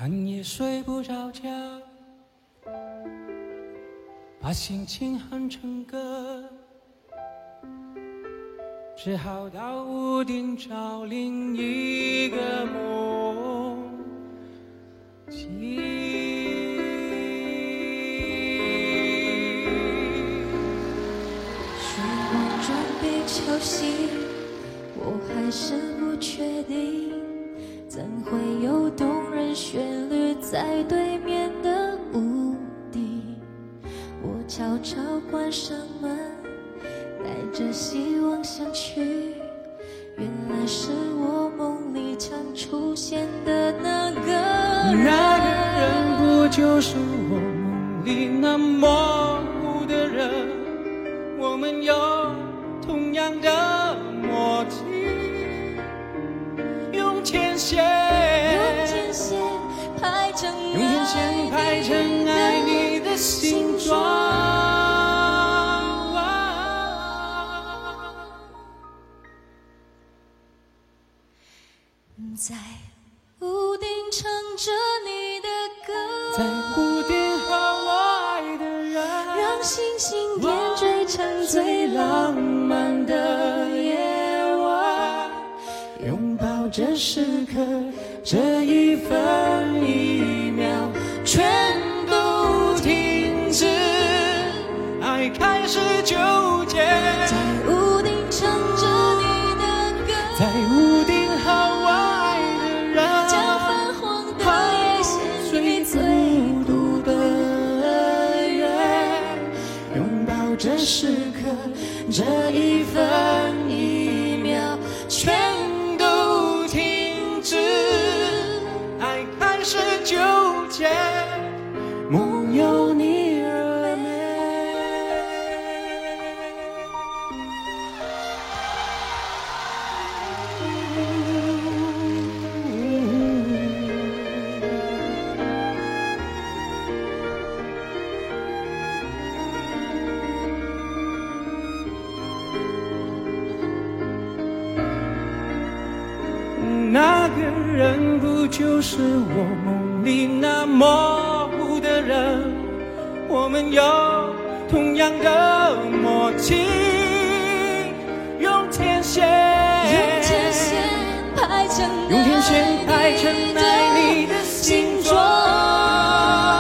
半夜睡不着觉，把心情哼成歌，只好到屋顶找另一个梦境。 虚妄转被敲醒，我还是不确定，怎会有动人旋律在对面的屋顶？我悄悄关上门，带着希望想去，原来是我梦里常出现的那个人不就是我梦里那模糊的人？我们有同样的默契，用天线排成爱你的形状。 在屋顶唱着你的歌， 在屋顶和我爱的人， 让星星点缀成最浪漫的夜晚， 拥抱这时刻，这一分一秒全都停止，爱开始纠结。 在屋顶唱着你的歌， 在屋顶和我爱的人， 将泛黄的夜献给最孤独的月， 拥抱这时刻，这一分一秒全都停止，爱开始纠结，梦有你而美。那个人不就是我梦里那模糊的人？我们有同样的默契，用天线排成爱你的形状。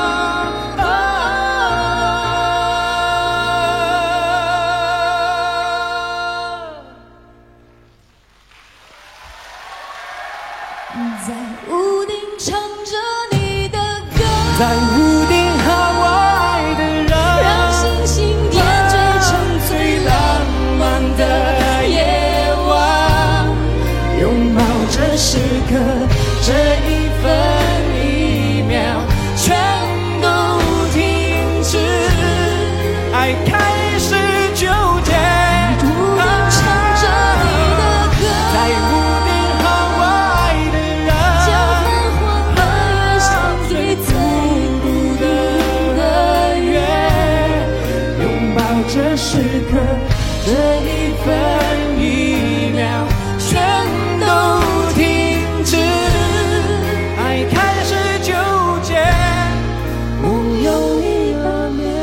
在屋顶唱着你的歌， 在屋顶和我爱的人， 让星星点缀成最浪漫的夜晚， 拥抱这时刻，这一分一秒全都停止，爱开始纠结。 屋顶唱着你的歌， 在屋顶和我爱的人， 将泛黄的夜献给最孤独的月， 拥抱这时刻，这一分一秒全都停止，爱开始纠结，梦有你而美。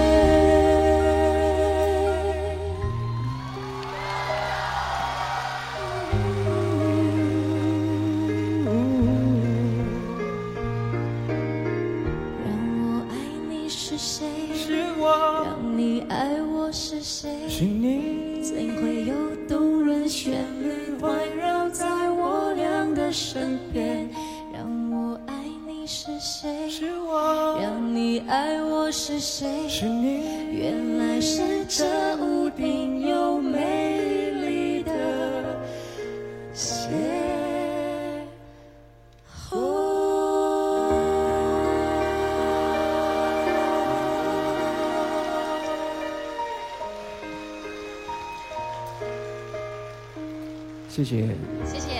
让我爱你是谁？ 是我， 让你爱我是谁？ 是你， 怎会有动人旋律环绕在我俩的身边？让我爱你是谁？ 是我， 让你爱我是谁？ 是你， 原来是这屋顶有美丽的邂逅。 谢谢。 谢谢。